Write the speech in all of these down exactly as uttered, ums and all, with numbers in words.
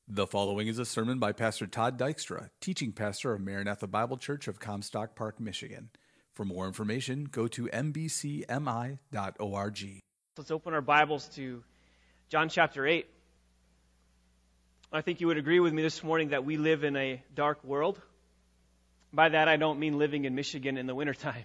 The following is a sermon by Pastor Todd Dykstra, teaching pastor of Maranatha Bible Church of Comstock Park, Michigan. For more information, go to m b c m i dot org. Let's open our Bibles to John chapter eight. I think you would agree with me this morning that we live in a dark world. By that, I don't mean living in Michigan in the wintertime.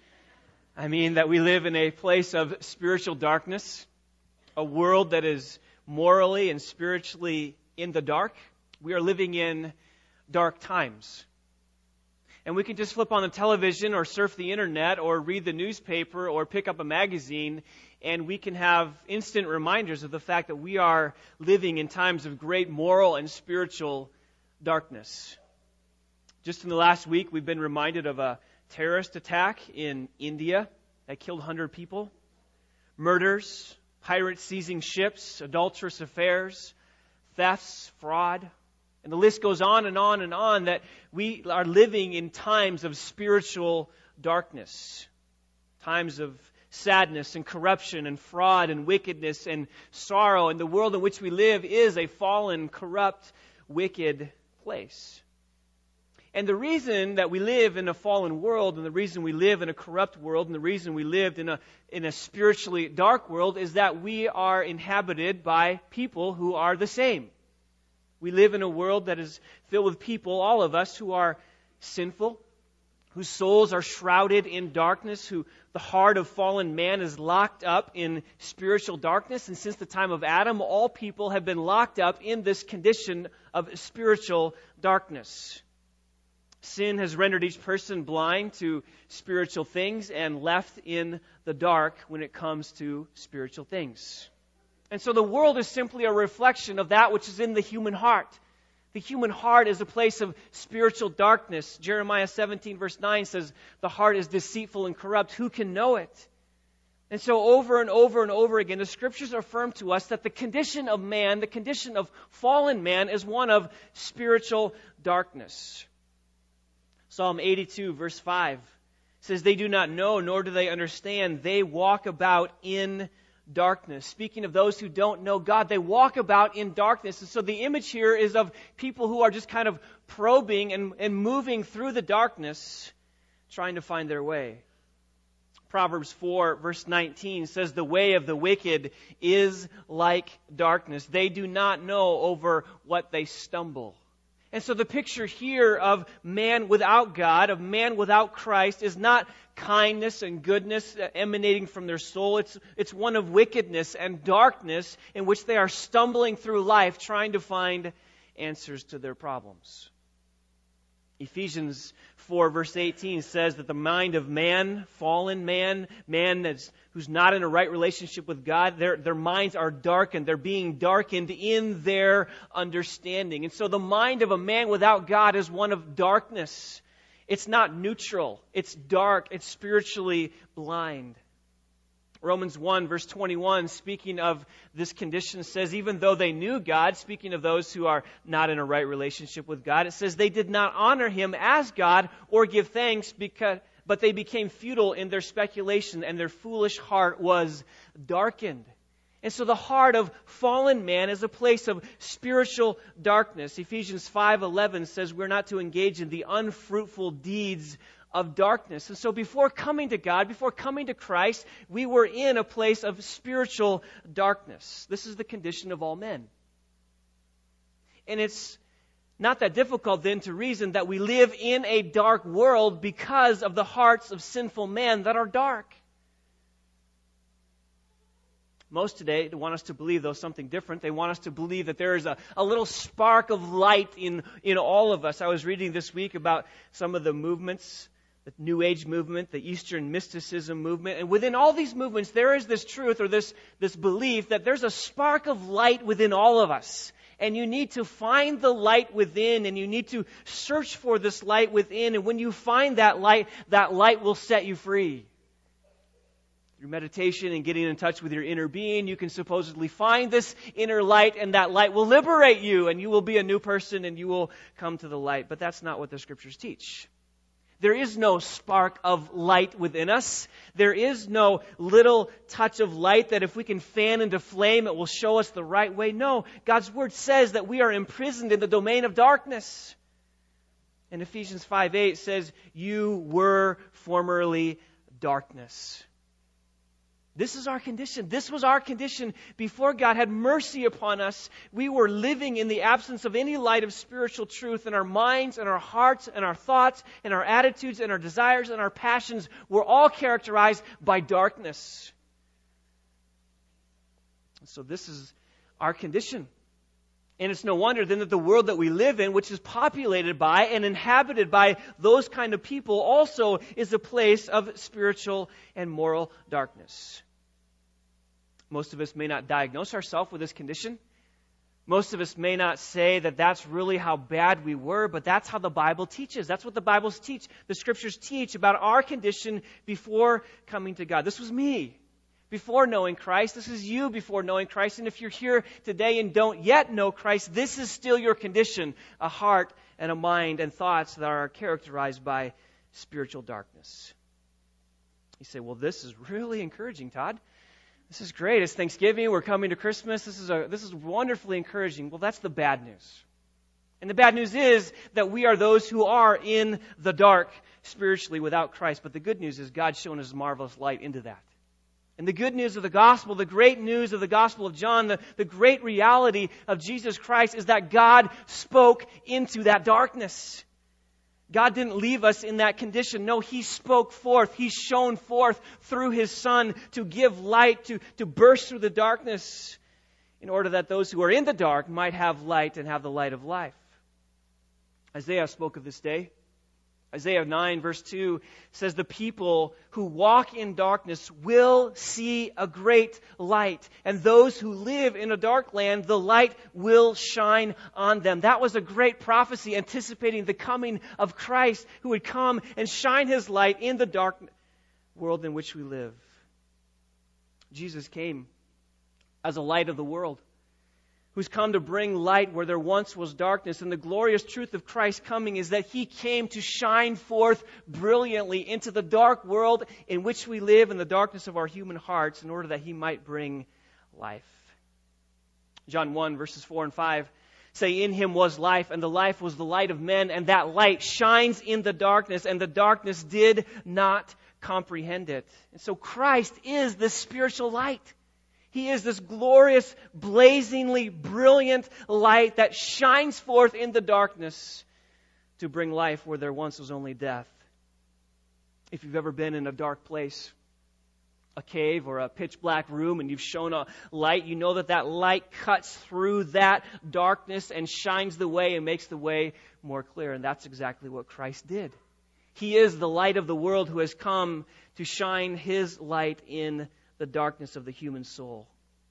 I mean that we live in a place of spiritual darkness, a world that is morally and spiritually in the dark. We are living in dark times. And we can just flip on the television or surf the internet or read the newspaper or pick up a magazine, and we can have instant reminders of the fact that we are living in times of great moral and spiritual darkness. Just in the last week, we've been reminded of a terrorist attack in India that killed one hundred people, murders, pirates seizing ships, adulterous affairs, thefts, fraud, and the list goes on and on and on, that we are living in times of spiritual darkness, times of sadness and corruption and fraud and wickedness and sorrow, and the world in which we live is a fallen, corrupt, wicked place. And the reason that we live in a fallen world, and the reason we live in a corrupt world, and the reason we lived in a in a spiritually dark world is that we are inhabited by people who are the same. We live in a world that is filled with people, all of us, who are sinful, whose souls are shrouded in darkness, who the heart of fallen man is locked up in spiritual darkness. And since the time of Adam, all people have been locked up in this condition of spiritual darkness. Sin has rendered each person blind to spiritual things and left in the dark when it comes to spiritual things. And so the world is simply a reflection of that which is in the human heart. The human heart is a place of spiritual darkness. Jeremiah seventeen verse nine says, "The heart is deceitful and corrupt. Who can know it?" And so over and over and over again, the Scriptures affirm to us that the condition of man, the condition of fallen man, is one of spiritual darkness. Psalm eighty-two verse five says, "They do not know, nor do they understand. They walk about in darkness." Speaking of those who don't know God, they walk about in darkness. And so the image here is of people who are just kind of probing and, and moving through the darkness, trying to find their way. Proverbs four verse nineteen says, "The way of the wicked is like darkness. They do not know over what they stumble." And so the picture here of man without God, of man without Christ, is not kindness and goodness emanating from their soul. It's, it's one of wickedness and darkness in which they are stumbling through life trying to find answers to their problems. Ephesians four verse eighteen says that the mind of man, fallen man, man that's, who's not in a right relationship with God, their, their minds are darkened. They're being darkened in their understanding. And so the mind of a man without God is one of darkness. It's not neutral. It's dark. It's spiritually blind. Romans one verse twenty-one, speaking of this condition, says even though they knew God, speaking of those who are not in a right relationship with God, it says they did not honor Him as God or give thanks, because, but they became futile in their speculation, and their foolish heart was darkened. And so the heart of fallen man is a place of spiritual darkness. Ephesians five eleven says we're not to engage in the unfruitful deeds of darkness. And so before coming to God, before coming to Christ, we were in a place of spiritual darkness. This is the condition of all men. And it's not that difficult then to reason that we live in a dark world because of the hearts of sinful men that are dark. Most today want us to believe, though, something different. They want us to believe that there is a, a little spark of light in, in all of us. I was reading this week about some of the movements, the New Age movement, the Eastern mysticism movement. And within all these movements, there is this truth or this, this belief that there's a spark of light within all of us. And you need to find the light within, and you need to search for this light within. And when you find that light, that light will set you free. Through meditation and getting in touch with your inner being, you can supposedly find this inner light, and that light will liberate you, and you will be a new person, and you will come to the light. But that's not what the Scriptures teach. There is no spark of light within us. There is no little touch of light that if we can fan into flame, it will show us the right way. No, God's Word says that we are imprisoned in the domain of darkness. And Ephesians five eight says, you were formerly darkness. This is our condition. This was our condition before God had mercy upon us. We were living in the absence of any light of spiritual truth, and our minds and our hearts and our thoughts and our attitudes and our desires and our passions were all characterized by darkness. So this is our condition. And it's no wonder then that the world that we live in, which is populated by and inhabited by those kind of people, also is a place of spiritual and moral darkness. Most of us may not diagnose ourselves with this condition. Most of us may not say that that's really how bad we were, but that's how the Bible teaches. That's what the Bibles teach. The Scriptures teach about our condition before coming to God. This was me before knowing Christ. This is you before knowing Christ. And if you're here today and don't yet know Christ, this is still your condition, a heart and a mind and thoughts that are characterized by spiritual darkness. You say, well, this is really encouraging, Todd. This is great. It's Thanksgiving. We're coming to Christmas. This is a, this is wonderfully encouraging. Well, that's the bad news. And the bad news is that we are those who are in the dark spiritually without Christ. But the good news is God's shown His marvelous light into that. And the good news of the gospel, the great news of the gospel of John, the, the great reality of Jesus Christ is that God spoke into that darkness. God didn't leave us in that condition. No, He spoke forth. He shone forth through His Son to give light, to, to burst through the darkness in order that those who are in the dark might have light and have the light of life. Isaiah spoke of this day. Isaiah nine verse two says, the people who walk in darkness will see a great light. And those who live in a dark land, the light will shine on them. That was a great prophecy anticipating the coming of Christ, who would come and shine His light in the dark world in which we live. Jesus came as a light of the world, who's come to bring light where there once was darkness. And the glorious truth of Christ coming is that He came to shine forth brilliantly into the dark world in which we live, in the darkness of our human hearts, in order that He might bring life. John one, verses four and five say, in Him was life, and the life was the light of men, and that light shines in the darkness, and the darkness did not comprehend it. And so Christ is the spiritual light. He is this glorious, blazingly brilliant light that shines forth in the darkness to bring life where there once was only death. If you've ever been in a dark place, a cave or a pitch black room, and you've shown a light, you know that that light cuts through that darkness and shines the way and makes the way more clear. And that's exactly what Christ did. He is the light of the world who has come to shine His light in the darkness of the human soul.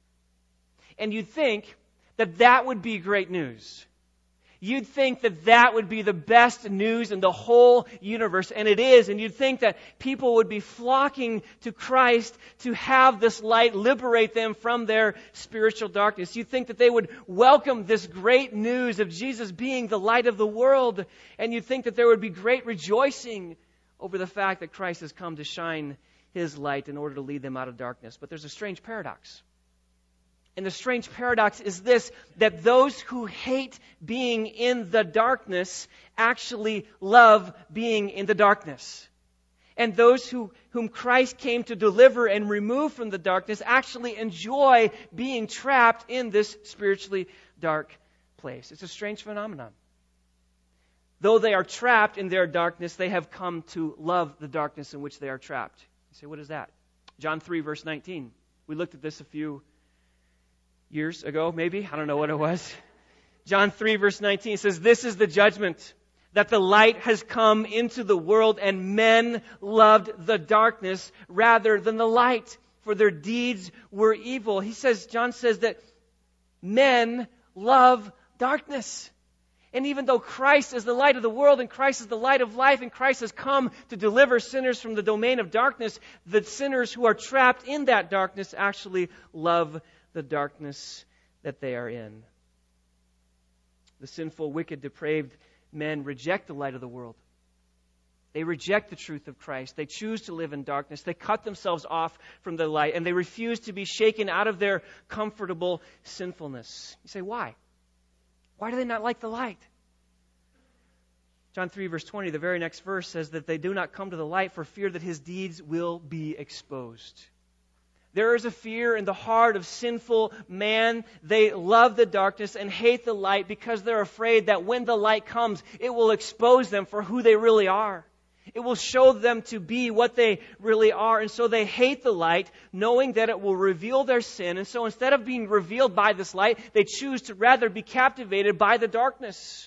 And you'd think that that would be great news. You'd think that that would be the best news in the whole universe, and it is. And you'd think that people would be flocking to Christ to have this light liberate them from their spiritual darkness. You'd think that they would welcome this great news of Jesus being the light of the world, and you'd think that there would be great rejoicing over the fact that Christ has come to shine His light in order to lead them out of darkness. But there's a strange paradox. And the strange paradox is this, that those who hate being in the darkness actually love being in the darkness. And those who, whom Christ came to deliver and remove from the darkness actually enjoy being trapped in this spiritually dark place. It's a strange phenomenon. Though they are trapped in their darkness, they have come to love the darkness in which they are trapped. You say, what is that? John three, verse nineteen. We looked at this a few years ago, maybe. I don't know what it was. John three, verse nineteen says, this is the judgment, that the light has come into the world, and men loved the darkness rather than the light, for their deeds were evil. He says, John says that men love darkness. And even though Christ is the light of the world, and Christ is the light of life, and Christ has come to deliver sinners from the domain of darkness, the sinners who are trapped in that darkness actually love the darkness that they are in. The sinful, wicked, depraved men reject the light of the world. They reject the truth of Christ. They choose to live in darkness. They cut themselves off from the light, and they refuse to be shaken out of their comfortable sinfulness. You say, why? Why do they not like the light? John three, verse twenty, the very next verse says that they do not come to the light for fear that his deeds will be exposed. There is a fear in the heart of sinful man. They love the darkness and hate the light because they're afraid that when the light comes, it will expose them for who they really are. It will show them to be what they really are. And so they hate the light, knowing that it will reveal their sin. And so instead of being revealed by this light, they choose to rather be captivated by the darkness.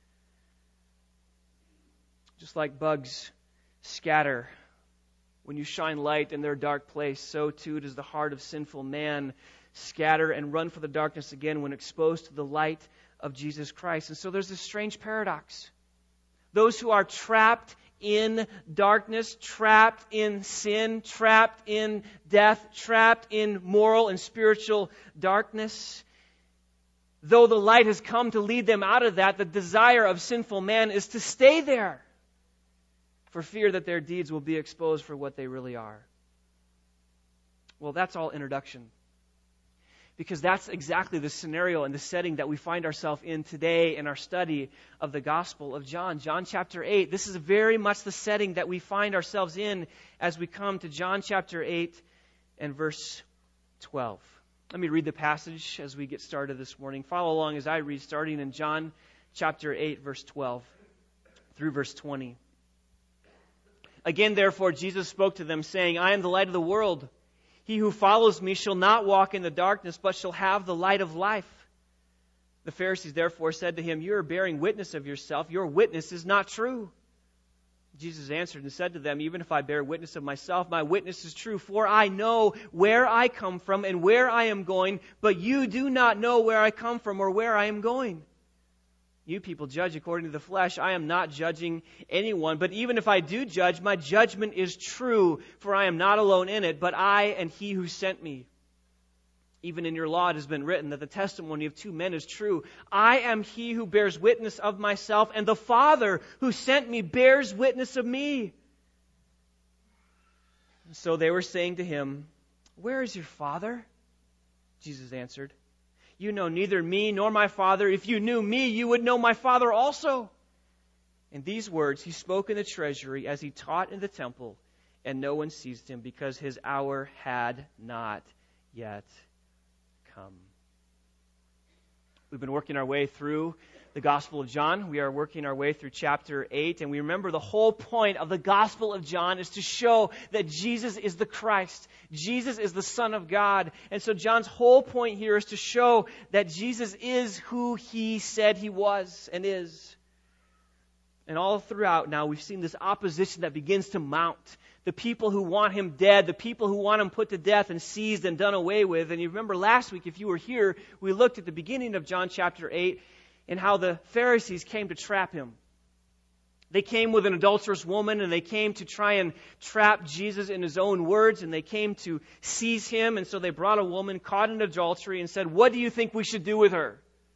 Just like bugs scatter when you shine light in their dark place, so too does the heart of sinful man scatter and run for the darkness again when exposed to the light of Jesus Christ. And so there's this strange paradox. Those who are trapped in darkness, trapped in sin, trapped in death, trapped in moral and spiritual darkness, though the light has come to lead them out of that, the desire of sinful man is to stay there, for fear that their deeds will be exposed for what they really are. Well, that's all introduction. Because that's exactly the scenario and the setting that we find ourselves in today in our study of the Gospel of John. John chapter eight, this is very much the setting that we find ourselves in as we come to John chapter eight and verse twelve. Let me read the passage as we get started this morning. Follow along as I read, starting in John chapter eight, verse twelve through verse twenty. Again, therefore, Jesus spoke to them, saying, I am the light of the world. He who follows me shall not walk in the darkness, but shall have the light of life. The Pharisees therefore said to him, You are bearing witness of yourself. Your witness is not true. Jesus answered and said to them, Even if I bear witness of myself, my witness is true, for I know where I come from and where I am going, but you do not know where I come from or where I am going. You people judge according to the flesh. I am not judging anyone. But even if I do judge, my judgment is true, for I am not alone in it, but I and he who sent me. Even in your law it has been written that the testimony of two men is true. I am he who bears witness of myself, and the Father who sent me bears witness of me. So they were saying to him, Where is your Father? Jesus answered, You know neither me nor my Father. If you knew me, you would know my Father also. And these words he spoke in the treasury as he taught in the temple, and no one seized him because his hour had not yet come. We've been working our way through the Gospel of John. We are working our way through chapter eight, and we remember the whole point of the Gospel of John is to show that Jesus is the Christ. Jesus is the Son of God. And so John's whole point here is to show that Jesus is who he said he was and is. And all throughout now we've seen this opposition that begins to mount. The people who want him dead, the people who want him put to death and seized and done away with. And you remember last week, if you were here, we looked at the beginning of John chapter eight and how the Pharisees came to trap him. They came with an adulterous woman, and they came to try and trap Jesus in his own words, and they came to seize him. And so they brought a woman caught in adultery and said, What do you think we should do with her?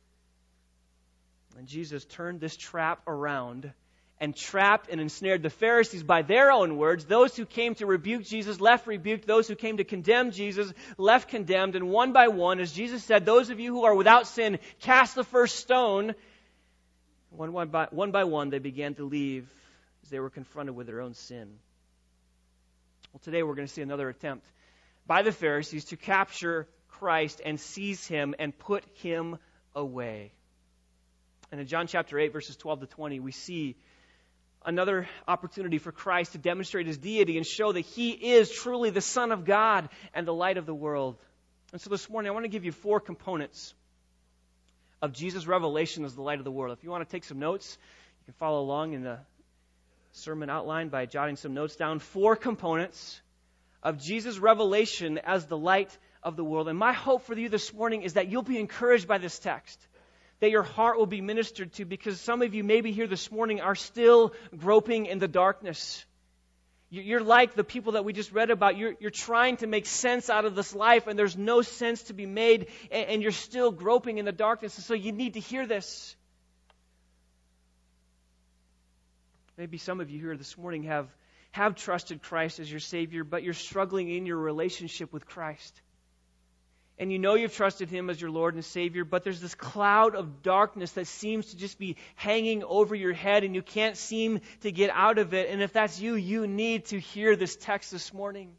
And Jesus turned this trap around and trapped and ensnared the Pharisees by their own words. Those who came to rebuke Jesus left rebuked. Those who came to condemn Jesus left condemned. And one by one, as Jesus said, those of you who are without sin, cast the first stone. One, one, by, one by one, they began to leave as they were confronted with their own sin. Well, today we're going to see another attempt by the Pharisees to capture Christ and seize him and put him away. And in John chapter eight, verses twelve to twenty, we see another opportunity for Christ to demonstrate his deity and show that he is truly the Son of God and the light of the world. And so this morning I want to give you four components of Jesus' revelation as the light of the world. If you want to take some notes, you can follow along in the sermon outline by jotting some notes down. Four components of Jesus' revelation as the light of the world. And my hope for you this morning is that you'll be encouraged by this text, that your heart will be ministered to, because some of you maybe here this morning are still groping in the darkness. You're like the people that we just read about. You're, you're trying to make sense out of this life, and there's no sense to be made, and, and you're still groping in the darkness. And so you need to hear this. Maybe some of you here this morning have, have trusted Christ as your Savior, but you're struggling in your relationship with Christ. And you know you've trusted Him as your Lord and Savior, but there's this cloud of darkness that seems to just be hanging over your head and you can't seem to get out of it. And if that's you, you need to hear this text this morning.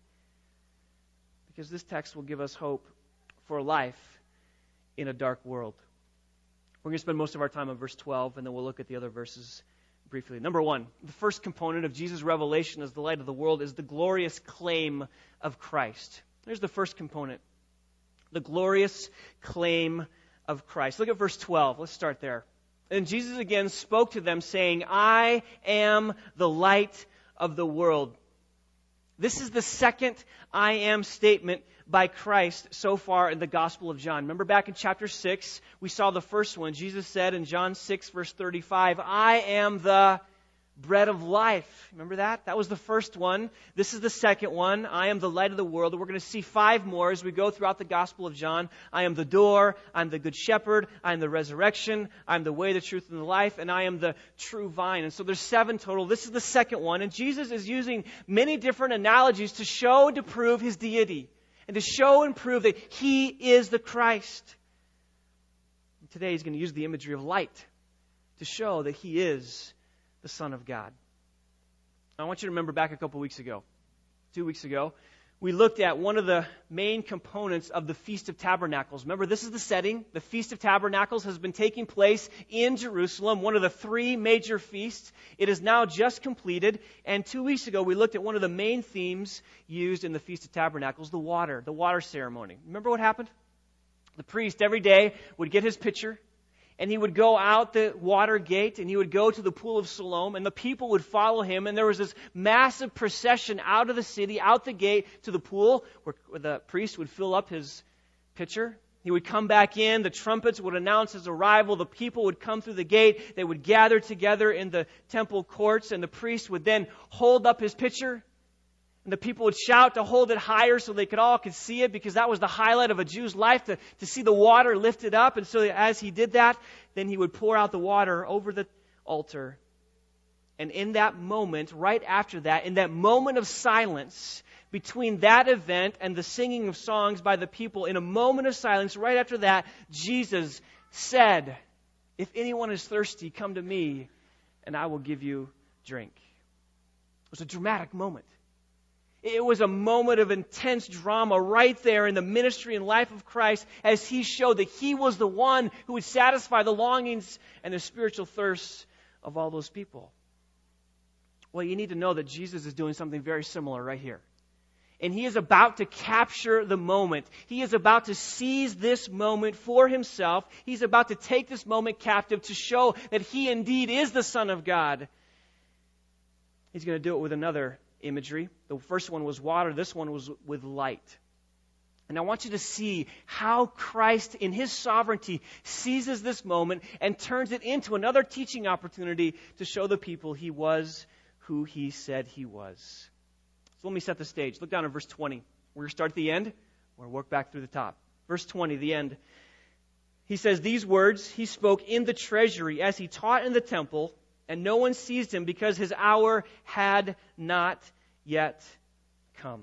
Because this text will give us hope for life in a dark world. We're going to spend most of our time on verse twelve, and then we'll look at the other verses briefly. Number one, the first component of Jesus' revelation as the light of the world is the glorious claim of Christ. There's the first component. The glorious claim of Christ. Look at verse twelve. Let's start there. And Jesus again spoke to them, saying, I am the light of the world. This is the second I am statement by Christ so far in the Gospel of John. Remember back in chapter six, we saw the first one. Jesus said in John six, verse thirty-five, I am the bread of life. Remember that? That was the first one. This is the second one. I am the light of the world. We're going to see five more as we go throughout the Gospel of John. I am the door. I'm the good shepherd. I am the resurrection. I'm the way, the truth, and the life. And I am the true vine. And so there's seven total. This is the second one. And Jesus is using many different analogies to show and to prove His deity. And to show and prove that He is the Christ. And today He's going to use the imagery of light to show that He is the Son of God. I want you to remember back a couple weeks ago, two weeks ago, we looked at one of the main components of the Feast of Tabernacles. Remember, this is the setting. The Feast of Tabernacles has been taking place in Jerusalem, one of the three major feasts. It is now just completed. And two weeks ago, we looked at one of the main themes used in the Feast of Tabernacles, the water, the water ceremony. Remember what happened? The priest every day would get his pitcher, and he would go out the water gate, and he would go to the pool of Siloam, and the people would follow him. And there was this massive procession out of the city, out the gate to the pool, where, where the priest would fill up his pitcher. He would come back in. The trumpets would announce his arrival. The people would come through the gate. They would gather together in the temple courts, and the priest would then hold up his pitcher. And the people would shout to hold it higher so they could all could see it, because that was the highlight of a Jew's life, to, to see the water lifted up. And so as he did that, then he would pour out the water over the altar. And in that moment, right after that, in that moment of silence between that event and the singing of songs by the people, in a moment of silence, right after that, Jesus said, if anyone is thirsty, come to me and I will give you drink. It was a dramatic moment. It was a moment of intense drama right there in the ministry and life of Christ, as He showed that He was the one who would satisfy the longings and the spiritual thirsts of all those people. Well, you need to know that Jesus is doing something very similar right here. And He is about to capture the moment. He is about to seize this moment for Himself. He's about to take this moment captive to show that He indeed is the Son of God. He's going to do it with another imagery. The first one was water. This one was with light. And I want you to see how Christ, in His sovereignty, seizes this moment and turns it into another teaching opportunity to show the people He was who He said He was. So let me set the stage. Look down at verse twenty. We're going to start at the end. We're going to work back through the top. Verse twenty, the end. He says, these words He spoke in the treasury as He taught in the temple, and no one seized Him because His hour had not yet come.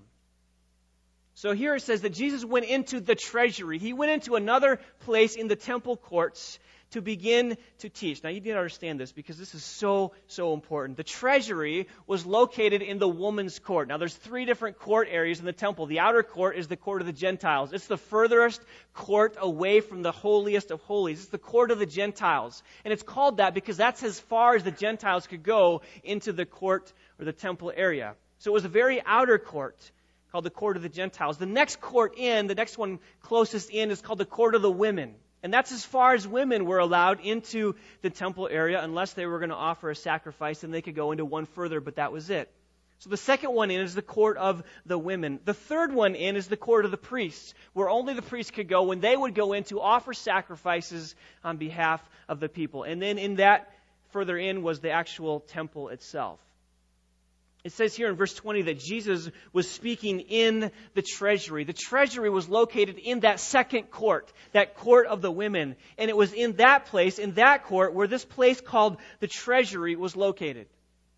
So here it says that Jesus went into the treasury. He went into another place in the temple courts to begin to teach. Now you need to understand this, because this is so, so important. The treasury was located in the woman's court. Now there's three different court areas in the temple. The outer court is the court of the Gentiles. It's the furthest court away from the holiest of holies. It's the court of the Gentiles. And it's called that because that's as far as the Gentiles could go into the court or the temple area. So it was a very outer court called the court of the Gentiles. The next court in, the next one closest in, is called the court of the women. And that's as far as women were allowed into the temple area, unless they were going to offer a sacrifice, and they could go into one further, but that was it. So the second one in is the court of the women. The third one in is the court of the priests, where only the priests could go when they would go in to offer sacrifices on behalf of the people. And then in that further in was the actual temple itself. It says here in verse twenty that Jesus was speaking in the treasury. The treasury was located in that second court, that court of the women. And it was in that place, in that court, where this place called the treasury was located.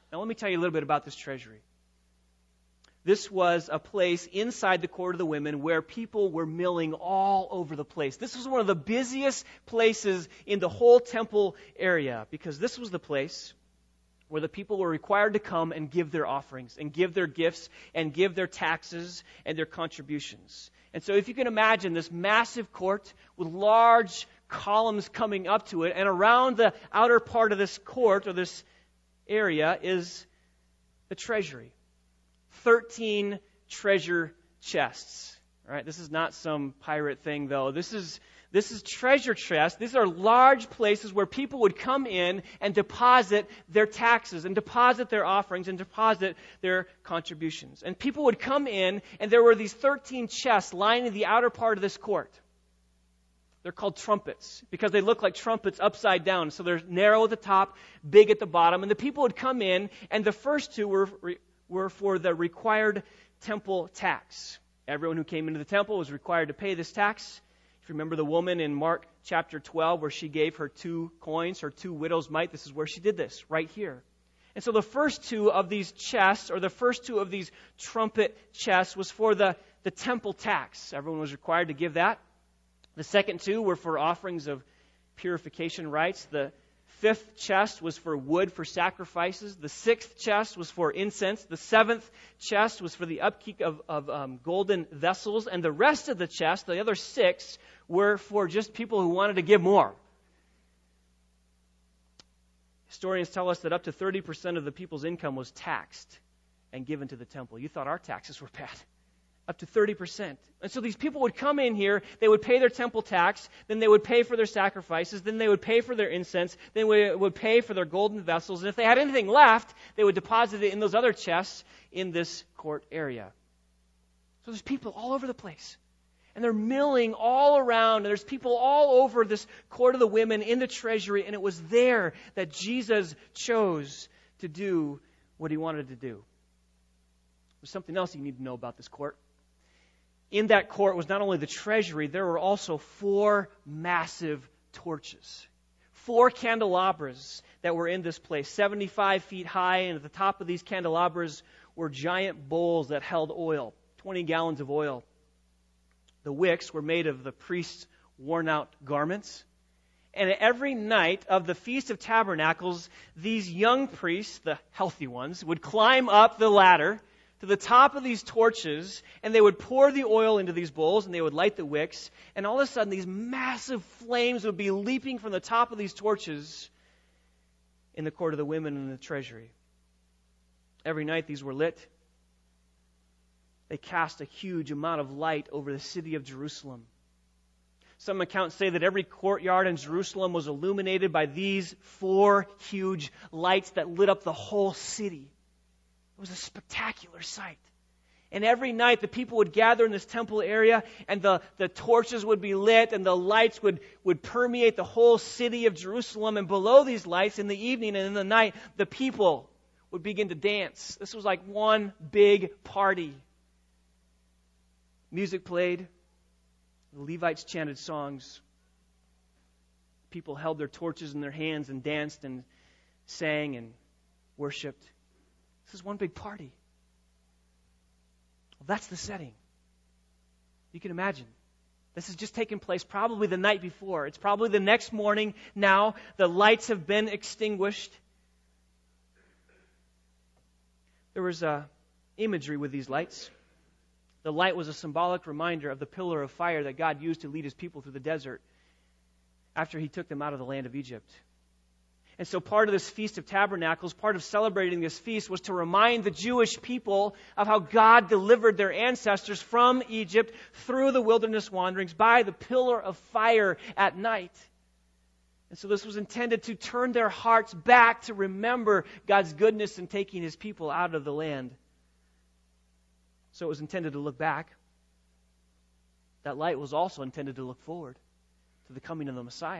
Now let me tell you a little bit about this treasury. This was a place inside the court of the women where people were milling all over the place. This was one of the busiest places in the whole temple area, because this was the place where the people were required to come and give their offerings and give their gifts and give their taxes and their contributions. And so if you can imagine this massive court with large columns coming up to it, and around the outer part of this court or this area is the treasury. Thirteen treasure chests. All right, this is not some pirate thing, though. This is this is treasure chests. These are large places where people would come in and deposit their taxes and deposit their offerings and deposit their contributions. And people would come in, and there were these thirteen chests lining the outer part of this court. They're called trumpets because they look like trumpets upside down. So they're narrow at the top, big at the bottom. And the people would come in, and the first two were were for the required temple tax. Everyone who came into the temple was required to pay this tax. If you remember the woman in Mark chapter twelve where she gave her two coins, her two widow's mite, this is where she did this, right here. And so the first two of these chests, or the first two of these trumpet chests, was for the, the temple tax. Everyone was required to give that. The second two were for offerings of purification rites. The fifth chest was for wood for sacrifices. The sixth chest was for incense. The seventh chest was for the upkeep of, of um, golden vessels. And the rest of the chest, the other six, were for just people who wanted to give more. Historians tell us that up to thirty percent of the people's income was taxed and given to the temple. You thought our taxes were bad. Up to thirty percent. And so these people would come in here, they would pay their temple tax, then they would pay for their sacrifices, then they would pay for their incense, then they would pay for their golden vessels, and if they had anything left, they would deposit it in those other chests in this court area. So there's people all over the place. And they're milling all around, and there's people all over this court of the women in the treasury, and it was there that Jesus chose to do what he wanted to do. There's something else you need to know about this court. In that court was not only the treasury, there were also four massive torches. Four candelabras that were in this place, seventy-five feet high, and at the top of these candelabras were giant bowls that held oil, twenty gallons of oil. The wicks were made of the priest's worn-out garments. And every night of the Feast of Tabernacles, these young priests, the healthy ones, would climb up the ladder to the top of these torches, and they would pour the oil into these bowls, and they would light the wicks, and all of a sudden these massive flames would be leaping from the top of these torches in the court of the women in the treasury. Every night these were lit. They cast a huge amount of light over the city of Jerusalem. Some accounts say that every courtyard in Jerusalem was illuminated by these four huge lights that lit up the whole city. It was a spectacular sight. And every night the people would gather in this temple area, and the, the torches would be lit, and the lights would, would permeate the whole city of Jerusalem. And below these lights, in the evening and in the night, the people would begin to dance. This was like one big party. Music played. The Levites chanted songs. People held their torches in their hands and danced and sang and worshipped. This is one big party. Well, that's the setting. You can imagine. This has just taken place probably the night before. It's probably the next morning now. The lights have been extinguished. There was uh, imagery with these lights. The light was a symbolic reminder of the pillar of fire that God used to lead his people through the desert after he took them out of the land of Egypt. And so part of this Feast of Tabernacles, part of celebrating this feast, was to remind the Jewish people of how God delivered their ancestors from Egypt through the wilderness wanderings by the pillar of fire at night. And so this was intended to turn their hearts back to remember God's goodness in taking his people out of the land. So it was intended to look back. That light was also intended to look forward to the coming of the Messiah.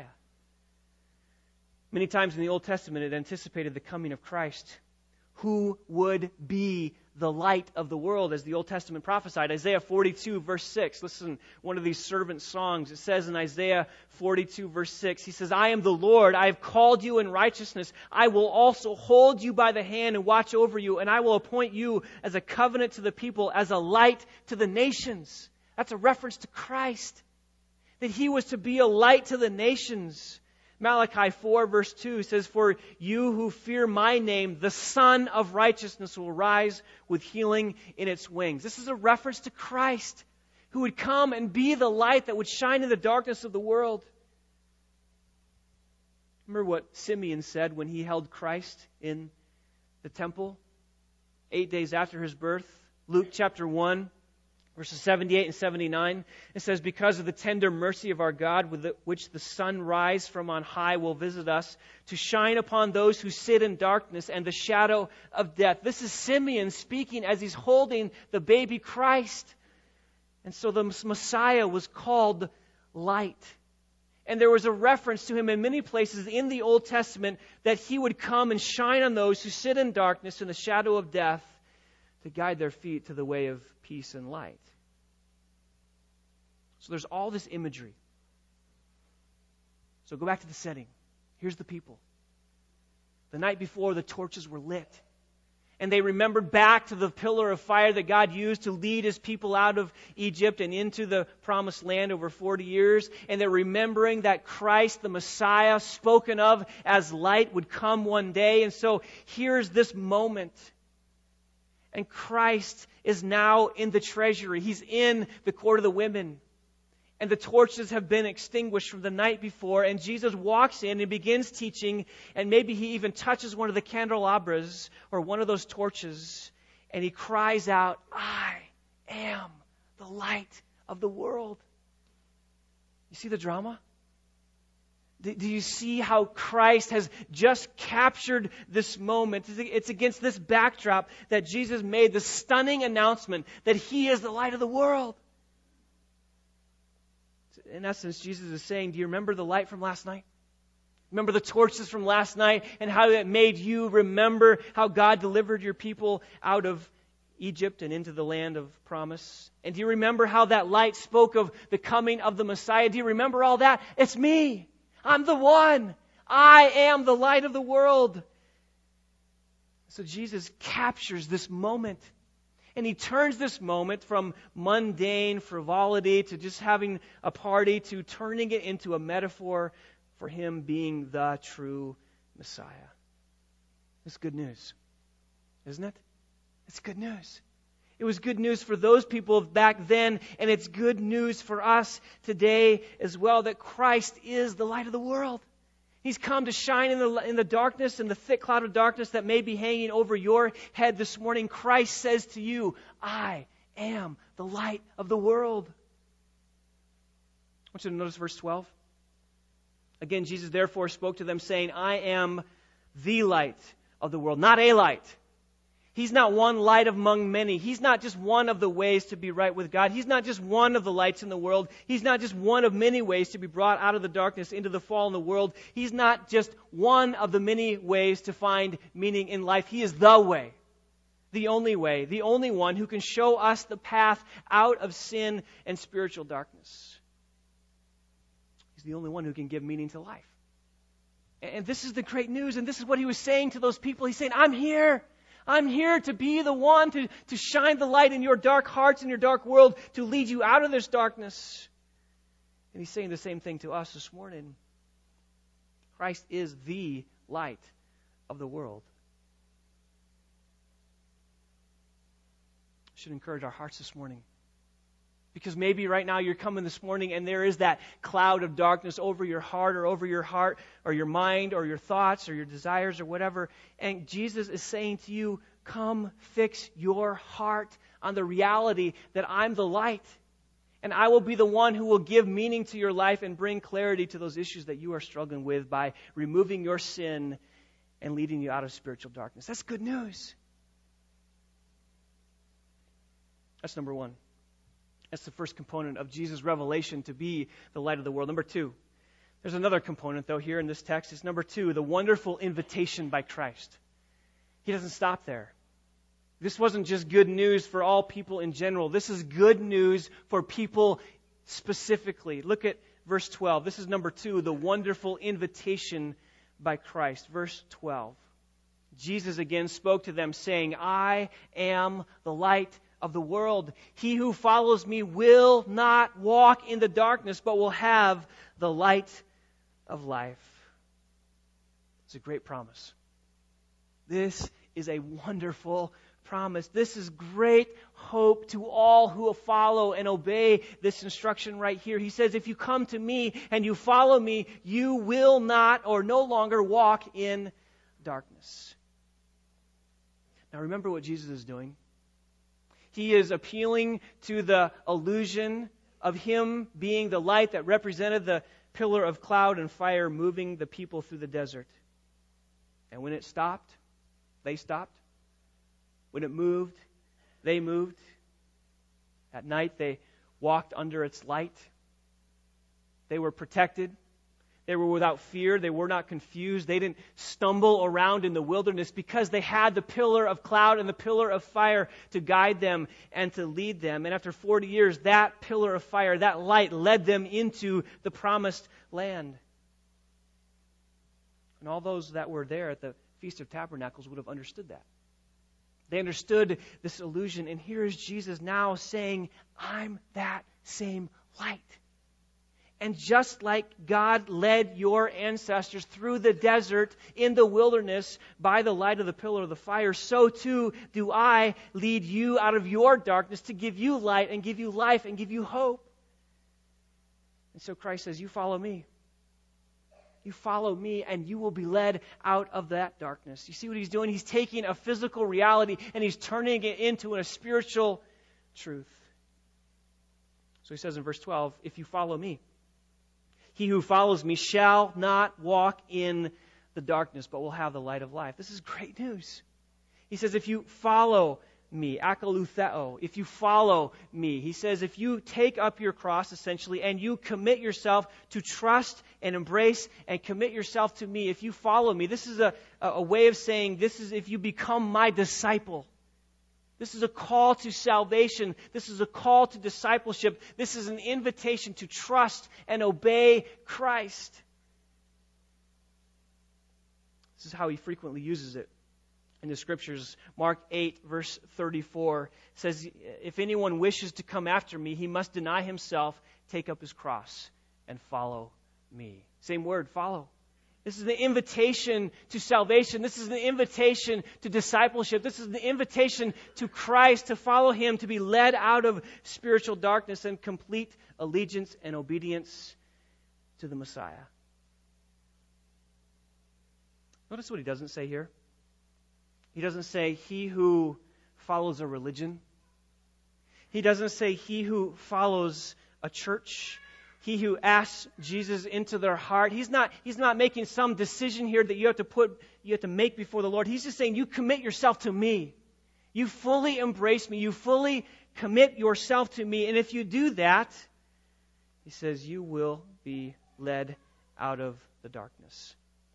Many times in the Old Testament, it anticipated the coming of Christ, who would be the light of the world, as the Old Testament prophesied. Isaiah forty-two, verse six. Listen, one of these servant songs. It says in Isaiah forty-two, verse six, he says, I am the Lord. I have called you in righteousness. I will also hold you by the hand and watch over you, and I will appoint you as a covenant to the people, as a light to the nations. That's a reference to Christ, that he was to be a light to the nations. Malachi four, verse two says, for you who fear my name, the Son of Righteousness will rise with healing in its wings. This is a reference to Christ, who would come and be the light that would shine in the darkness of the world. Remember what Simeon said when he held Christ in the temple, eight days after his birth? Luke chapter one. Verses seventy-eight and seventy-nine, it says, because of the tender mercy of our God, with the, which the sunrise from on high will visit us, to shine upon those who sit in darkness and the shadow of death. This is Simeon speaking as he's holding the baby Christ. And so the Messiah was called light. And there was a reference to him in many places in the Old Testament that he would come and shine on those who sit in darkness and the shadow of death, to guide their feet to the way of peace and light. So there's all this imagery. So go back to the setting. Here's the people. The night before, the torches were lit. And they remembered back to the pillar of fire that God used to lead his people out of Egypt and into the promised land over forty years. And they're remembering that Christ, the Messiah, spoken of as light, would come one day. And so here's this moment. And Christ is now in the treasury. He's in the court of the women. And the torches have been extinguished from the night before. And Jesus walks in and begins teaching. And maybe he even touches one of the candelabras or one of those torches. And he cries out, I am the light of the world. You see the drama? Do you see how Christ has just captured this moment? It's against this backdrop that Jesus made the stunning announcement that he is the light of the world. In essence, Jesus is saying, do you remember the light from last night? Remember the torches from last night and how it made you remember how God delivered your people out of Egypt and into the land of promise? And do you remember how that light spoke of the coming of the Messiah? Do you remember all that? It's me. I'm the one. I am the light of the world. So Jesus captures this moment. And he turns this moment from mundane frivolity to just having a party to turning it into a metaphor for him being the true Messiah. It's good news, isn't it? It's good news. It was good news for those people back then, and it's good news for us today as well, that Christ is the light of the world. He's come to shine in the, in the darkness, in the thick cloud of darkness that may be hanging over your head this morning. Christ says to you, I am the light of the world. I want you to notice verse twelve. Again, Jesus therefore spoke to them, saying, I am the light of the world, not a light. He's not one light among many. He's not just one of the ways to be right with God. He's not just one of the lights in the world. He's not just one of many ways to be brought out of the darkness into the fall in the world. He's not just one of the many ways to find meaning in life. He is the way, the only way, the only one who can show us the path out of sin and spiritual darkness. He's the only one who can give meaning to life. And this is the great news, and this is what he was saying to those people. He's saying, I'm here. I'm here to be the one to, to shine the light in your dark hearts, in your dark world, to lead you out of this darkness. And he's saying the same thing to us this morning. Christ is the light of the world. Should encourage our hearts this morning. Because maybe right now you're coming this morning and there is that cloud of darkness over your heart or over your heart or your mind or your thoughts or your desires or whatever. And Jesus is saying to you, come fix your heart on the reality that I'm the light. And I will be the one who will give meaning to your life and bring clarity to those issues that you are struggling with by removing your sin and leading you out of spiritual darkness. That's good news. That's number one. That's the first component of Jesus' revelation to be the light of the world. Number two, there's another component, though, here in this text. It's number two, the wonderful invitation by Christ. He doesn't stop there. This wasn't just good news for all people in general. This is good news for people specifically. Look at verse twelve. This is number two, the wonderful invitation by Christ. Verse twelve. Jesus again spoke to them, saying, I am the light of the world. He who follows me will not walk in the darkness, but will have the light of life. It's a great promise. This is a wonderful promise. This is great hope to all who will follow and obey this instruction right here. He says, if you come to me and you follow me, you will not or no longer walk in darkness. Now remember what Jesus is doing. He is appealing to the illusion of Him being the light that represented the pillar of cloud and fire moving the people through the desert. And when it stopped, they stopped. When it moved, they moved. At night, they walked under its light. They were protected. They were without fear. They were not confused. They didn't stumble around in the wilderness because they had the pillar of cloud and the pillar of fire to guide them and to lead them. And after forty years, that pillar of fire, that light, led them into the promised land. And all those that were there at the Feast of Tabernacles would have understood that. They understood this illusion. And here is Jesus now saying, I'm that same light. And just like God led your ancestors through the desert in the wilderness by the light of the pillar of the fire, so too do I lead you out of your darkness to give you light and give you life and give you hope. And so Christ says, you follow me. You follow me and you will be led out of that darkness. You see what He's doing? He's taking a physical reality and He's turning it into a spiritual truth. So He says in verse twelve, if you follow me, he who follows me shall not walk in the darkness, but will have the light of life. This is great news. He says, if you follow me, akalutheo, if you follow me. He says, if you take up your cross, essentially, and you commit yourself to trust and embrace and commit yourself to me, if you follow me, this is a, a way of saying, this is if you become my disciple. This is a call to salvation. This is a call to discipleship. This is an invitation to trust and obey Christ. This is how He frequently uses it in the Scriptures. Mark eight, verse thirty-four says, if anyone wishes to come after me, he must deny himself, take up his cross, and follow me. Same word, follow. This is the invitation to salvation. This is the invitation to discipleship. This is the invitation to Christ, to follow Him, to be led out of spiritual darkness and complete allegiance and obedience to the Messiah. Notice what He doesn't say here. He doesn't say, he who follows a religion. He doesn't say, he who follows a church. He who asks Jesus into their heart. He's not, he's not making some decision here that you have to put, you have to make before the Lord. He's just saying, you commit yourself to me. You fully embrace me. You fully commit yourself to me. And if you do that, He says, you will be led out of the darkness.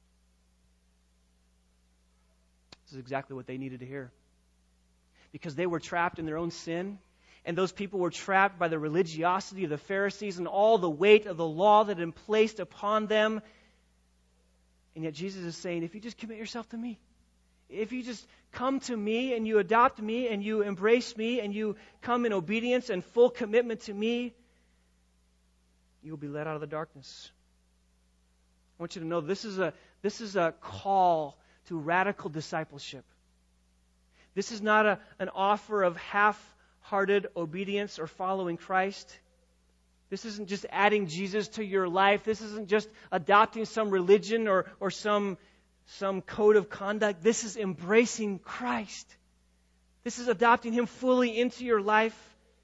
This is exactly what they needed to hear. Because they were trapped in their own sin. And those people were trapped by the religiosity of the Pharisees and all the weight of the law that had been placed upon them. And yet Jesus is saying, if you just commit yourself to me, if you just come to me and you adopt me and you embrace me and you come in obedience and full commitment to me, you will be led out of the darkness. I want you to know this is a, this is a call to radical discipleship. This is not a, an offer of half hearted obedience or following Christ. This isn't just adding Jesus to your life. This isn't just adopting some religion or, or some, some code of conduct. This is embracing Christ. This is adopting Him fully into your life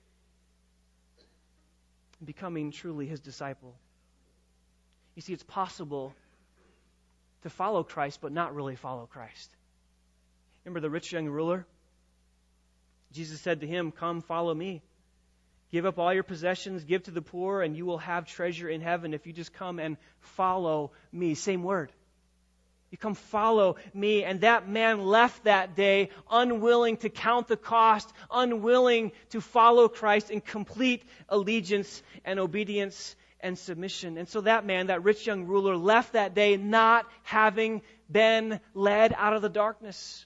and becoming truly His disciple. You see, it's possible to follow Christ but not really follow Christ. Remember the rich young ruler? Jesus said to him, come, follow me. Give up all your possessions, give to the poor, and you will have treasure in heaven if you just come and follow me. Same word. You You come follow me. And that man left that day unwilling to count the cost, unwilling to follow Christ in complete allegiance and obedience and submission. And so that man, that rich young ruler, left that day not having been led out of the darkness.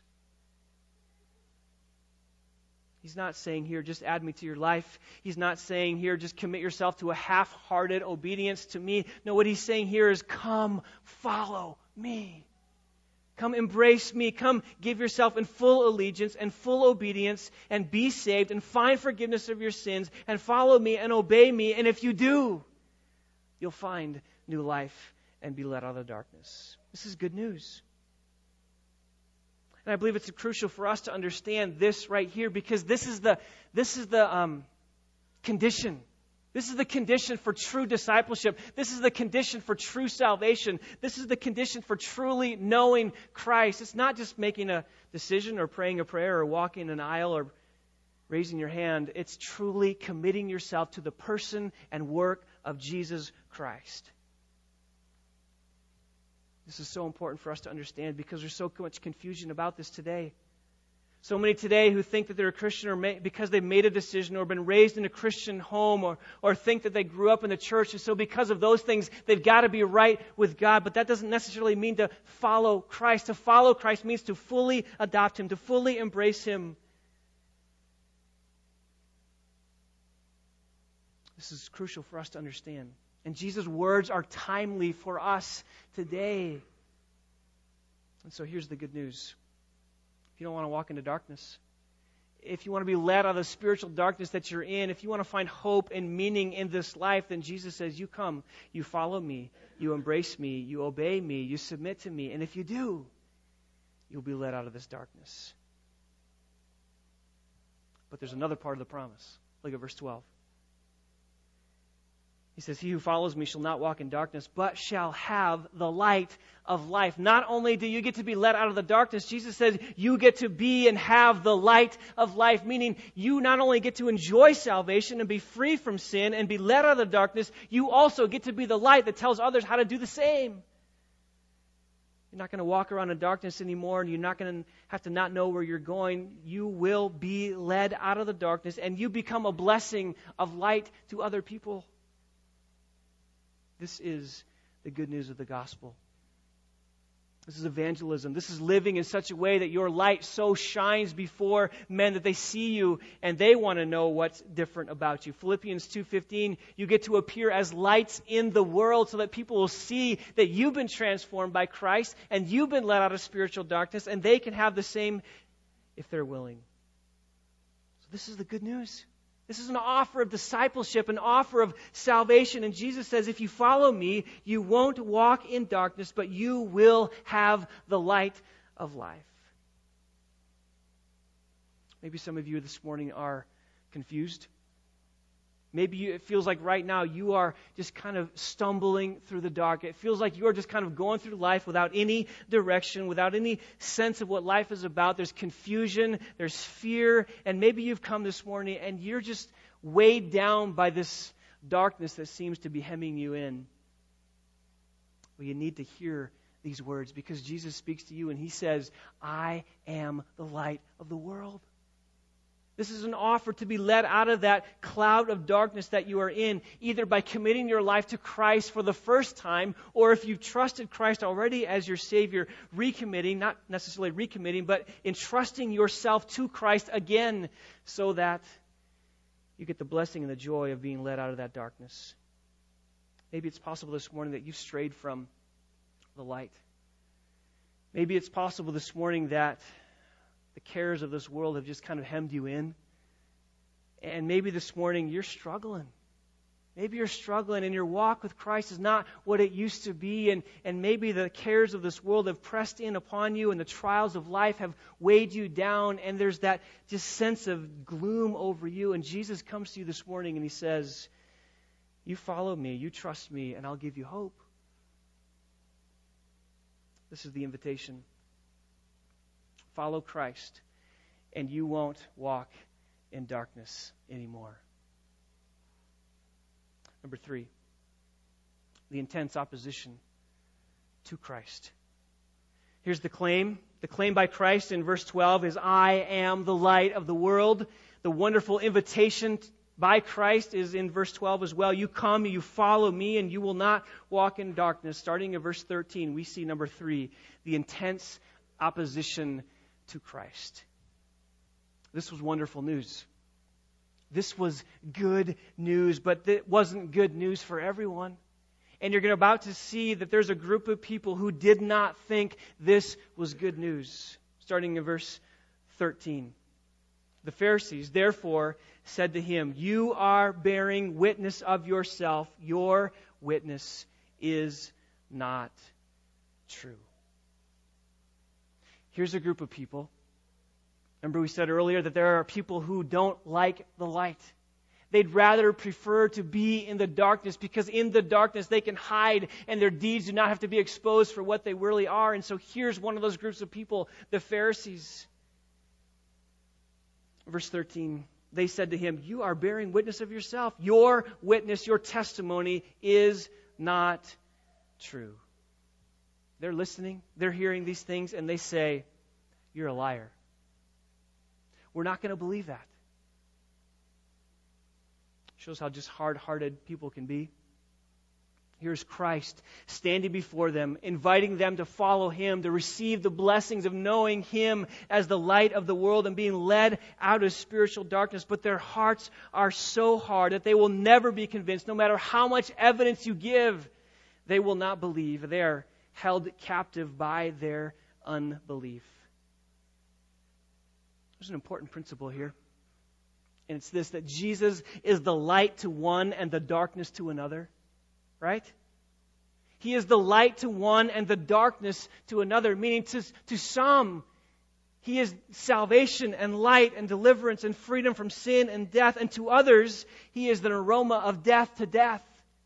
He's not saying here, just add me to your life. He's not saying here, just commit yourself to a half-hearted obedience to me. No, what he's saying here is, come follow me. Come embrace me. Come give yourself in full allegiance and full obedience and be saved and find forgiveness of your sins and follow me and obey me. And if you do, you'll find new life and be led out of the darkness. This is good news. And I believe it's crucial for us to understand this right here, because this is the this is the um, condition. This is the condition for true discipleship. This is the condition for true salvation. This is the condition for truly knowing Christ. It's not just making a decision or praying a prayer or walking an aisle or raising your hand. It's truly committing yourself to the person and work of Jesus Christ. This is so important for us to understand because there's so much confusion about this today. So many today who think that they're a Christian or may, because they've made a decision or been raised in a Christian home or, or think that they grew up in the church. And so because of those things, they've got to be right with God. But that doesn't necessarily mean to follow Christ. To follow Christ means to fully adopt Him, to fully embrace Him. This is crucial for us to understand. And Jesus' words are timely for us today. And so here's the good news. If you don't want to walk into darkness, if you want to be led out of the spiritual darkness that you're in, if you want to find hope and meaning in this life, then Jesus says, you come, you follow me, you embrace me, you obey me, you submit to me. And if you do, you'll be led out of this darkness. But there's another part of the promise. Look at verse twelve. He says, he who follows me shall not walk in darkness, but shall have the light of life. Not only do you get to be led out of the darkness, Jesus says you get to be and have the light of life, meaning you not only get to enjoy salvation and be free from sin and be led out of the darkness, you also get to be the light that tells others how to do the same. You're not going to walk around in darkness anymore, and you're not going to have to not know where you're going. You will be led out of the darkness, and you become a blessing of light to other people. This is the good news of the gospel. This is evangelism. This is living in such a way that your light so shines before men that they see you and they want to know what's different about you. Philippians two fifteen, you get to appear as lights in the world so that people will see that you've been transformed by Christ and you've been led out of spiritual darkness, and they can have the same if they're willing. So this is the good news. This is an offer of discipleship, an offer of salvation. And Jesus says, if you follow me, you won't walk in darkness, but you will have the light of life. Maybe some of you this morning are confused. Maybe you, it feels like right now you are just kind of stumbling through the dark. It feels like you are just kind of going through life without any direction, without any sense of what life is about. There's confusion, there's fear, and maybe you've come this morning and you're just weighed down by this darkness that seems to be hemming you in. Well, you need to hear these words because Jesus speaks to you and He says, I am the light of the world. This is an offer to be led out of that cloud of darkness that you are in, either by committing your life to Christ for the first time, or if you've trusted Christ already as your Savior, recommitting, not necessarily recommitting, but entrusting yourself to Christ again so that you get the blessing and the joy of being led out of that darkness. Maybe it's possible this morning that you've strayed from the light. Maybe it's possible this morning that the cares of this world have just kind of hemmed you in. And maybe this morning you're struggling. Maybe you're struggling and your walk with Christ is not what it used to be. And, and maybe the cares of this world have pressed in upon you and the trials of life have weighed you down. And there's that just sense of gloom over you. And Jesus comes to you this morning and He says, you follow me, you trust me, and I'll give you hope. This is the invitation. Follow Christ, and you won't walk in darkness anymore. Number three, the intense opposition to Christ. Here's the claim. The claim by Christ in verse twelve is, I am the light of the world. The wonderful invitation by Christ is in verse twelve as well. You come, you follow me, and you will not walk in darkness. Starting in verse thirteen, we see number three, the intense opposition to Christ. This was wonderful news. This was good news, but it wasn't good news for everyone. And you're about to see that there's a group of people who did not think this was good news. Starting in verse thirteen. The Pharisees, therefore, said to him, you are bearing witness of yourself. Your witness is not true. Here's a group of people. Remember we said earlier that there are people who don't like the light. They'd rather prefer to be in the darkness because in the darkness they can hide and their deeds do not have to be exposed for what they really are. And so here's one of those groups of people, the Pharisees. Verse thirteen, they said to him, you are bearing witness of yourself. Your witness, your testimony is not true. They're listening, they're hearing these things, and they say, you're a liar. We're not going to believe that. Shows how just hard-hearted people can be. Here's Christ standing before them, inviting them to follow Him, to receive the blessings of knowing Him as the light of the world and being led out of spiritual darkness. But their hearts are so hard that they will never be convinced. No matter how much evidence you give, they will not believe. They are held captive by their unbelief. There's an important principle here. And it's this, that Jesus is the light to one and the darkness to another. Right? He is the light to one and the darkness to another. Meaning to, to some, He is salvation and light and deliverance and freedom from sin and death. And to others, He is the aroma of death to death.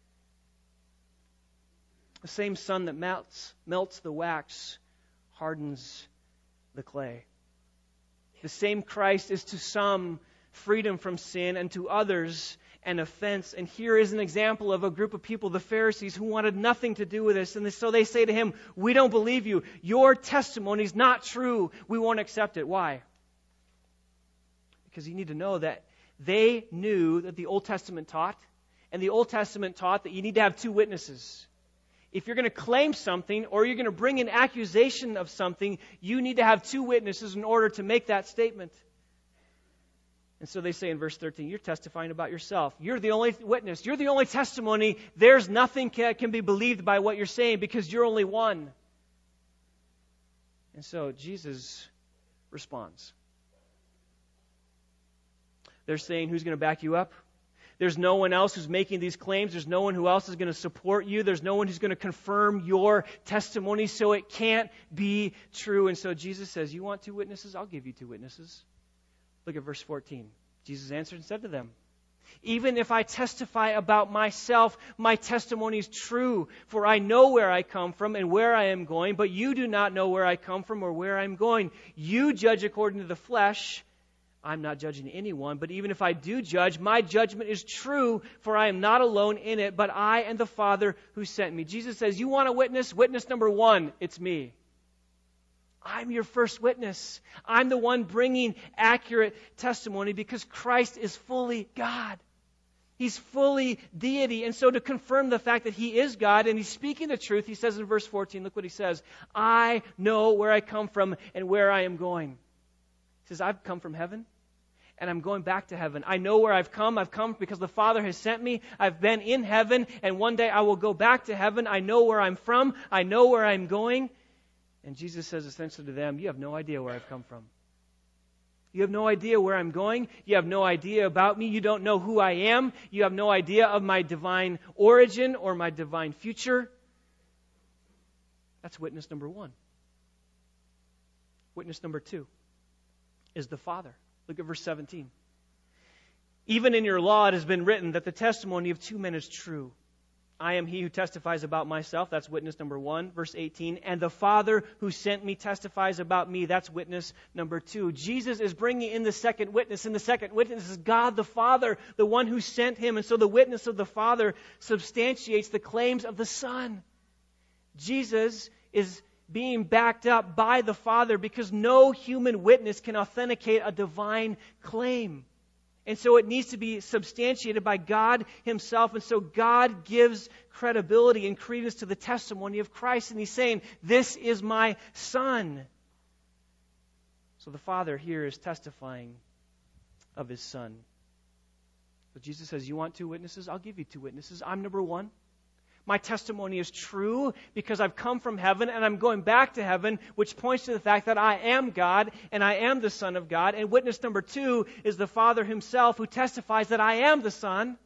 The same sun that melts, melts the wax hardens the clay. The same Christ is to some freedom from sin and to others an offense. And here is an example of a group of people, the Pharisees, who wanted nothing to do with this. And so they say to him, we don't believe you. Your testimony is not true. We won't accept it. Why? Because you need to know that they knew that the Old Testament taught, and the Old Testament taught that you need to have two witnesses. If you're going to claim something or you're going to bring an accusation of something, you need to have two witnesses in order to make that statement. And so they say in verse thirteen, you're testifying about yourself. You're the only witness. You're the only testimony. There's nothing can, can be believed by what you're saying because you're only one. And so Jesus responds. They're saying, who's going to back you up? There's no one else who's making these claims. There's no one who else is going to support you. There's no one who's going to confirm your testimony, so it can't be true. And so Jesus says, you want two witnesses? I'll give you two witnesses. Look at verse fourteen. Jesus answered and said to them, even if I testify about myself, my testimony is true, for I know where I come from and where I am going, but you do not know where I come from or where I am going. You judge according to the flesh. I'm not judging anyone, but even if I do judge, my judgment is true, for I am not alone in it, but I and the Father who sent me. Jesus says, you want a witness? Witness number one, it's me. I'm your first witness. I'm the one bringing accurate testimony because Christ is fully God. He's fully deity. And so to confirm the fact that He is God and He's speaking the truth, He says in verse fourteen, look what He says. I know where I come from and where I am going. He says, I've come from heaven and I'm going back to heaven. I know where I've come. I've come because the Father has sent me. I've been in heaven and one day I will go back to heaven. I know where I'm from. I know where I'm going. And Jesus says essentially to them, you have no idea where I've come from. You have no idea where I'm going. You have no idea about me. You don't know who I am. You have no idea of my divine origin or my divine future. That's witness number one. Witness number two is the Father. Look at verse seventeen. Even in your law it has been written that the testimony of two men is true. I am he who testifies about myself. That's witness number one. Verse eighteen. And the Father who sent me testifies about me. That's witness number two. Jesus is bringing in the second witness. And the second witness is God the Father, the one who sent Him. And so the witness of the Father substantiates the claims of the Son. Jesus is being backed up by the Father, because no human witness can authenticate a divine claim. And so it needs to be substantiated by God Himself. And so God gives credibility and credence to the testimony of Christ. And He's saying, this is my Son. So the Father here is testifying of His Son. So Jesus says, you want two witnesses? I'll give you two witnesses. I'm number one. My testimony is true because I've come from heaven and I'm going back to heaven, which points to the fact that I am God and I am the Son of God. And witness number two is the Father Himself, who testifies that I am the Son.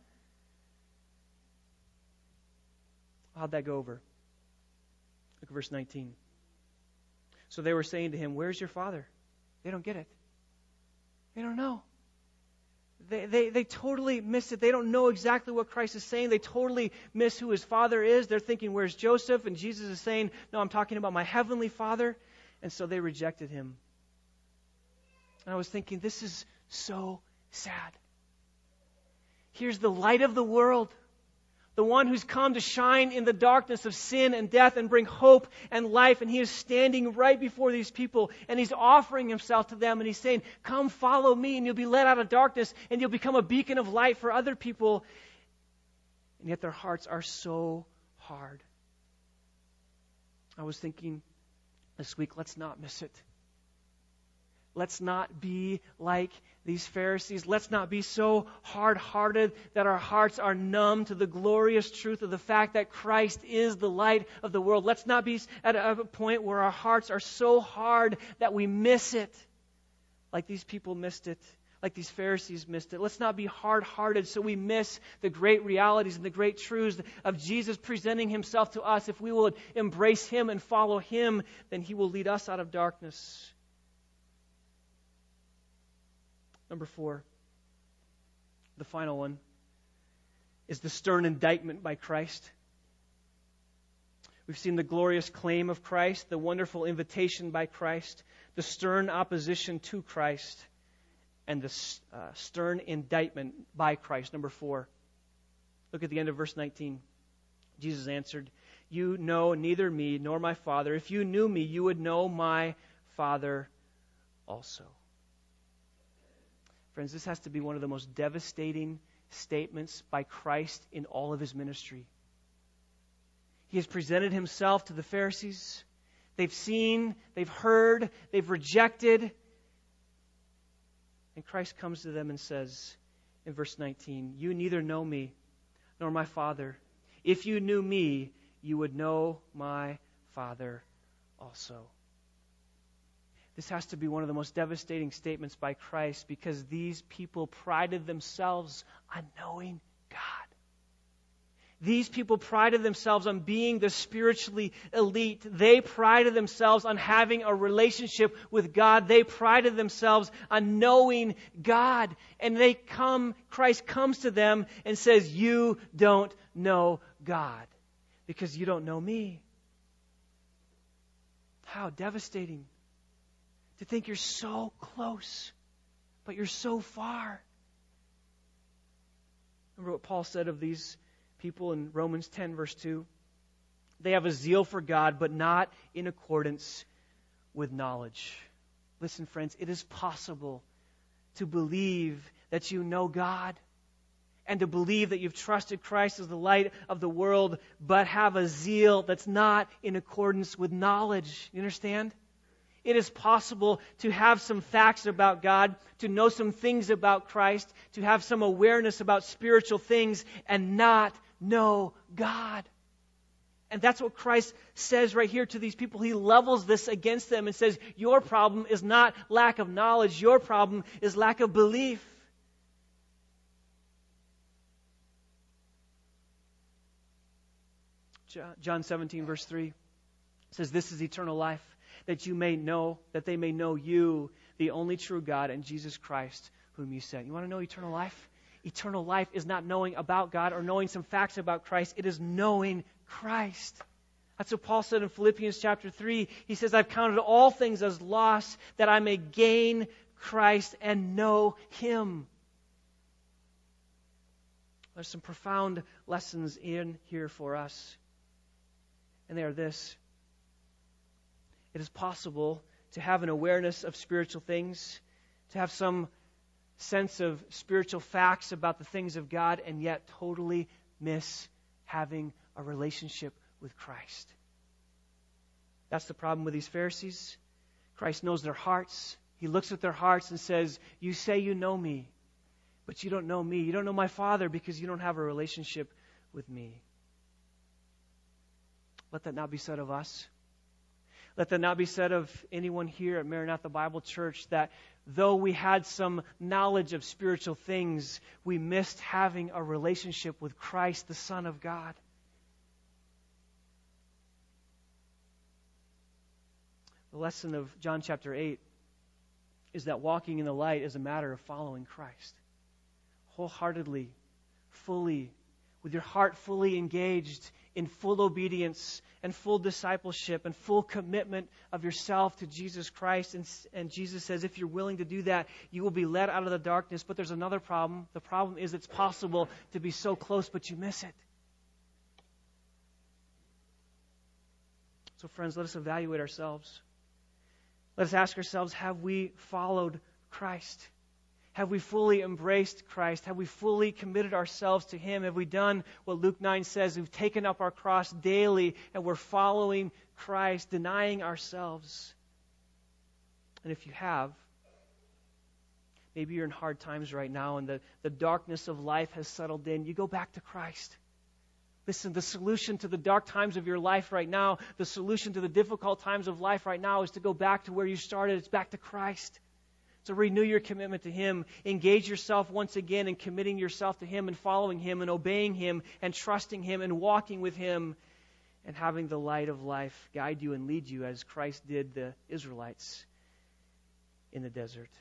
How'd that go over? Look at verse nineteen. So they were saying to Him, where's your Father? They don't get it. They don't know. They, they, they totally miss it. They don't know exactly what Christ is saying. They totally miss who His Father is. They're thinking, where's Joseph? And Jesus is saying, no, I'm talking about my Heavenly Father. And so they rejected Him. And I was thinking, this is so sad. Here's the light of the world, the one who's come to shine in the darkness of sin and death and bring hope and life. And He is standing right before these people, and He's offering Himself to them. And He's saying, come follow me, and you'll be led out of darkness, and you'll become a beacon of light for other people. And yet their hearts are so hard. I was thinking this week, let's not miss it. Let's not be like these Pharisees. Let's not be so hard-hearted that our hearts are numb to the glorious truth of the fact that Christ is the light of the world. Let's not be at a point where our hearts are so hard that we miss it, like these people missed it, like these Pharisees missed it. Let's not be hard-hearted so we miss the great realities and the great truths of Jesus presenting Himself to us. If we will embrace Him and follow Him, then He will lead us out of darkness. Number four, the final one, is the stern indictment by Christ. We've seen the glorious claim of Christ, the wonderful invitation by Christ, the stern opposition to Christ, and the uh, stern indictment by Christ. Number four, look at the end of verse nineteen. Jesus answered, you know neither me nor my Father. If you knew me, you would know my Father also. Friends, this has to be one of the most devastating statements by Christ in all of His ministry. He has presented Himself to the Pharisees. They've seen, they've heard, they've rejected. And Christ comes to them and says in verse nineteen, you neither know me nor my Father. If you knew me, you would know my Father also. This has to be one of the most devastating statements by Christ, because these people prided themselves on knowing God. These people prided themselves on being the spiritually elite. They prided themselves on having a relationship with God. They prided themselves on knowing God. And they come, Christ comes to them and says, you don't know God because you don't know me. How devastating. To think you're so close, but you're so far. Remember what Paul said of these people in Romans ten, verse two? They have a zeal for God, but not in accordance with knowledge. Listen, friends, it is possible to believe that you know God and to believe that you've trusted Christ as the light of the world, but have a zeal that's not in accordance with knowledge. You understand? It is possible to have some facts about God, to know some things about Christ, to have some awareness about spiritual things, and not know God. And that's what Christ says right here to these people. He levels this against them and says, your problem is not lack of knowledge. Your problem is lack of belief. John seventeen, verse three says, this is eternal life, that you may know, that they may know you, the only true God, and Jesus Christ, whom you sent. You want to know eternal life? Eternal life is not knowing about God or knowing some facts about Christ. It is knowing Christ. That's what Paul said in Philippians chapter three. He says, I've counted all things as loss that I may gain Christ and know Him. There's some profound lessons in here for us. And they are this. It is possible to have an awareness of spiritual things, to have some sense of spiritual facts about the things of God, and yet totally miss having a relationship with Christ. That's the problem with these Pharisees. Christ knows their hearts. He looks at their hearts and says, you say you know me, but you don't know me. You don't know my Father because you don't have a relationship with me. Let that not be said of us. Let that not be said of anyone here at Maranatha Bible Church, that though we had some knowledge of spiritual things, we missed having a relationship with Christ, the Son of God. The lesson of John chapter eight is that walking in the light is a matter of following Christ. Wholeheartedly, fully, with your heart fully engaged in full obedience and full discipleship and full commitment of yourself to Jesus Christ. And, and Jesus says, if you're willing to do that, you will be led out of the darkness. But there's another problem. The problem is it's possible to be so close, but you miss it. So friends, let us evaluate ourselves. Let us ask ourselves, have we followed Christ? Have we fully embraced Christ? Have we fully committed ourselves to Him? Have we done what Luke nine says? We've taken up our cross daily and we're following Christ, denying ourselves. And if you have, maybe you're in hard times right now and the, the darkness of life has settled in. You go back to Christ. Listen, the solution to the dark times of your life right now, the solution to the difficult times of life right now is to go back to where you started. It's back to Christ. So renew your commitment to Him. Engage yourself once again in committing yourself to Him and following Him and obeying Him and trusting Him and walking with Him and having the light of life guide you and lead you as Christ did the Israelites in the desert.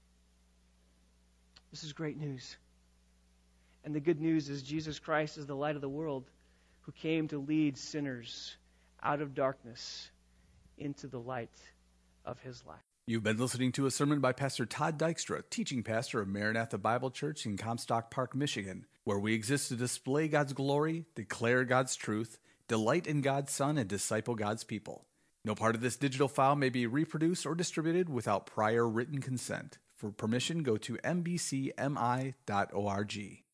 This is great news. And the good news is Jesus Christ is the light of the world who came to lead sinners out of darkness into the light of His life. You've been listening to a sermon by Pastor Todd Dykstra, teaching pastor of Maranatha Bible Church in Comstock Park, Michigan, where we exist to display God's glory, declare God's truth, delight in God's Son, and disciple God's people. No part of this digital file may be reproduced or distributed without prior written consent. For permission, go to m b c m i dot org.